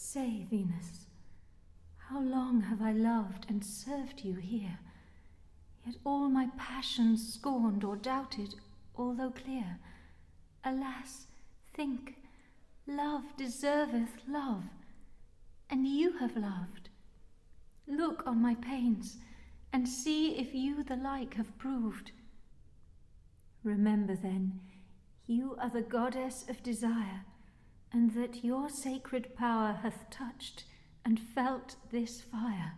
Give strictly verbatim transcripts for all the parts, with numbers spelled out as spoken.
Say, Venus, how long have I loved and served you here, yet all my passions scorned or doubted, although clear? Alas, think, love deserveth love, and you have loved. Look on my pains, and see if you the like have proved. Remember then, you are the goddess of desire, and that your sacred power hath touched and felt this fire.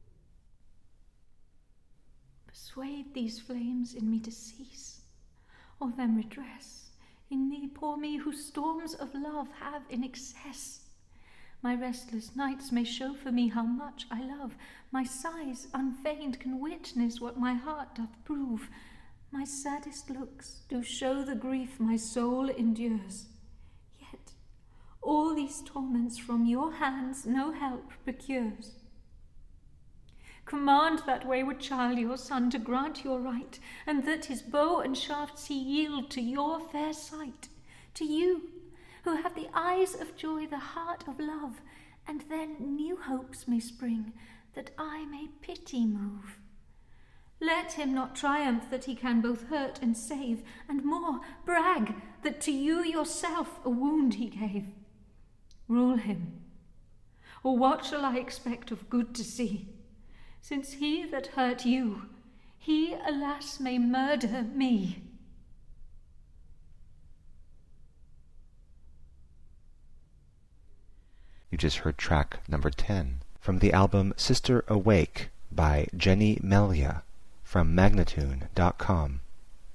Persuade these flames in me to cease, or them redress in me, poor me, who storms of love have in excess. My restless nights may show for me how much I love. My sighs unfeigned can witness what my heart doth prove. My saddest looks do show the grief my soul endures. Yet all these torments from your hands no help procures. Command that wayward child, your son, to grant your right, and that his bow and shafts he yield to your fair sight, to you, who have the eyes of joy, the heart of love, and then new hopes may spring, that I may pity move. Let him not triumph that he can both hurt and save, and more, brag that to you yourself a wound he gave. Rule him, or what shall I expect of good to see, since he that hurt you, he, alas, may murder me. You just heard track number ten from the album Sister Awake by Jenny Melia from Magnatune dot com.